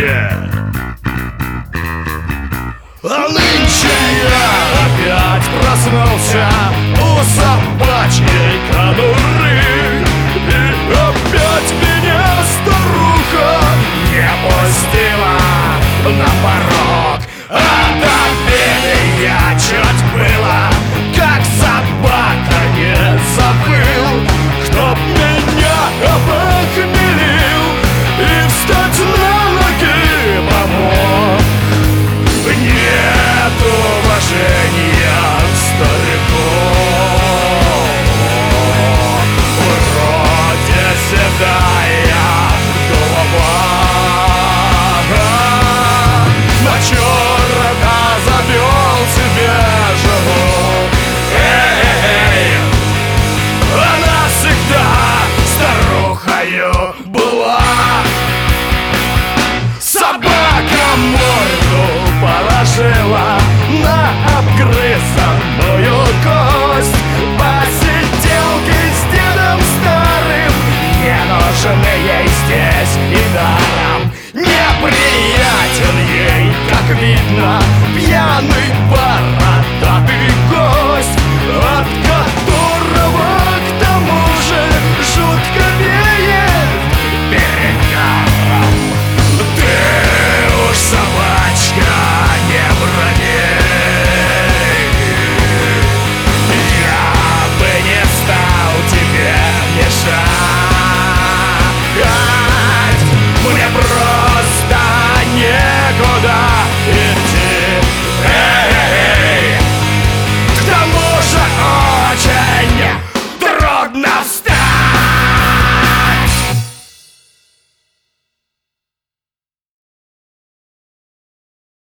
А нынче я опять проснулся у собачьей конуры, и опять меня старуха не пустила на порог. От обеда я чуть было, как собака, не забыл, кто б меня опохмелил и встать на ноги помог. Нет уважения к старику, вроде седая голова, на черта завел себе жену. Эй, она всегда старухою была. Собака морду положила на обгрызанную кость. Посиделки с дедом старым не нужны ей здесь и даром. Неприятен ей, как видно, пьяный